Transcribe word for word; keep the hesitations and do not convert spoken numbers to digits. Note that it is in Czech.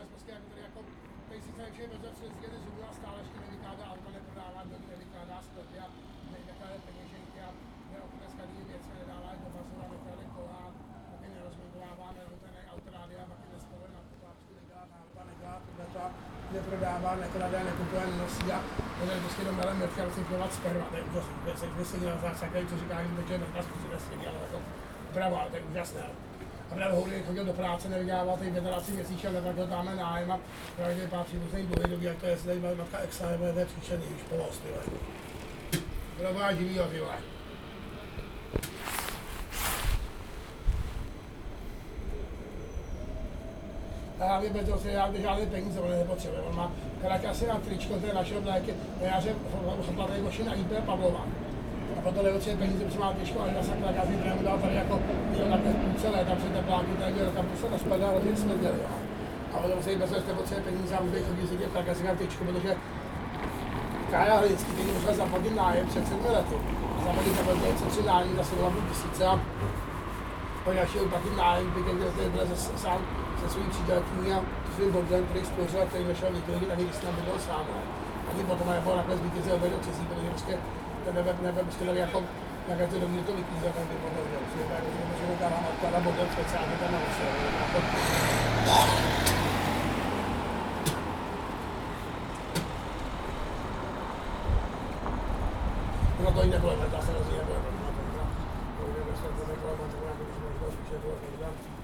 čas prostě jako tady jako, tady sice nečuje bez zjedy zubu a stále ještě nevykládá auto, neprodává domy, nevykládá sklepy a nevykládá peněženky a dneska jiné věci nedává do bazu a nekládá kola, taky nerozmontovává, nehotené autorádia, taky nespojuje na potápsku, nedělá náhoda, nedělá tohleto, neprodává, nekládá, nekupuje, nenosí a bude prostě do melem mrtě recyklovat sperma, to je úžasný, to je vyslý na zásadě, co říká, že to je mrtě zkusit ale jako bravo, ale to je úžasné. A právě Houdej chodil do práce, nevydělával tady federaci měsíčně, neplatil tamhle nájem a právě tady pár příbuzných dluhy doby, jak to je, tady matka Exa, nebo je to příčený, už povoz, ty vole. Bravo a živýho, ty vole. A hlavně bez toho se já žádné peníze, on nepotřebuje, on má krátě asi na tričko, to je našeho mléky, na jaře platej Goši na I P Pavlova. A potom neotřebuje peníze, protože má těžko, ale já jsem tak, já jsem mu dal tady jako, měl takhle celé, tam se tepláky, tady měl tam posledná spadá, ale nic neděli, jo. A potom se jí bez toho nepotřebuje peníze a může chodit si tak, já si dám tyčku, protože Kája Hlinský, který musel zaplatit nájem před sedmi lety. Zaplatit zaplatit se tři nájem za sedm a půl tisíce a pak já šel platit nájem, byť kde byl zase sám se svojí přítelkyní a svým bordem, který spořil a který nešel nikdo, tak když jsem bydlel sám. A potom jako nakonec vítěze obejde cizí, protože prostě ten nebe, nebe prostě tady jako na každé domě to vyklízí, tak by mohl dělat. Prostě jako, že mu dávám odklada bordem speciálně tam na noci. No to i nebylo, já se rozvíjí, nebylo. To je vlastně to nebylo, mám to nějakou možnost, že to nebylo.